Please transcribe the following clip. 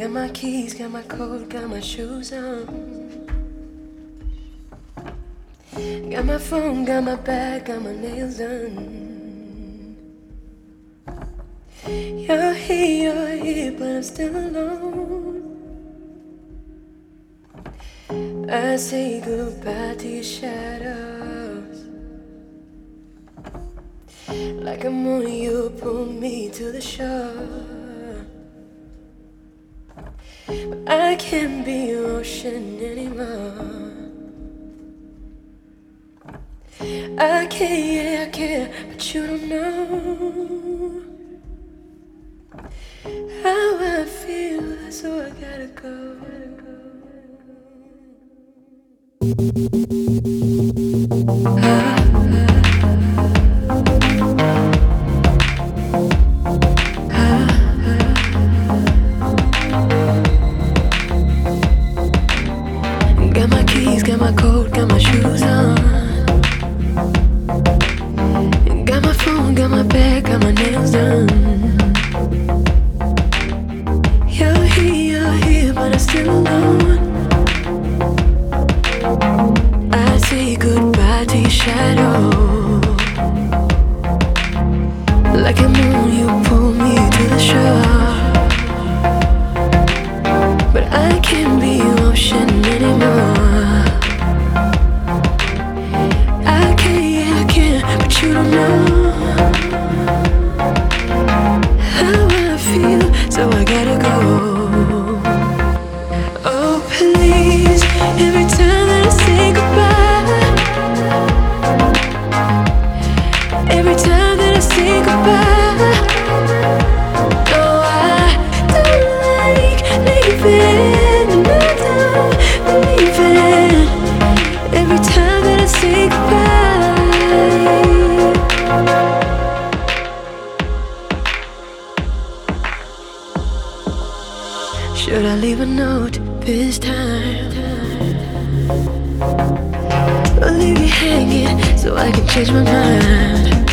Got my keys, got my coat, got my shoes on. Got my phone, got my bag, got my nails done. You're here, but I'm still alone. I say goodbye to your shadows. Like a moon, you pull me to the shore. But I can't be your ocean anymore. I care, but you don't know how I feel, so I gotta go. Got my keys, got my coat, got my shoes on. Got my phone, got my bag, got my nails done. You're here, but I'm still alone. I say goodbye to your shadow. Like a moon, you pull me to the shore. But I can't be your ocean anymore. I can't, but you don't know how I feel, so I gotta go. Oh please, every time that I say goodbye, every time that I say goodbye, oh I don't like leaving, and I don't believe it. Every time that I say goodbye, should I leave a note this time? Or leave you hanging so I can change my mind?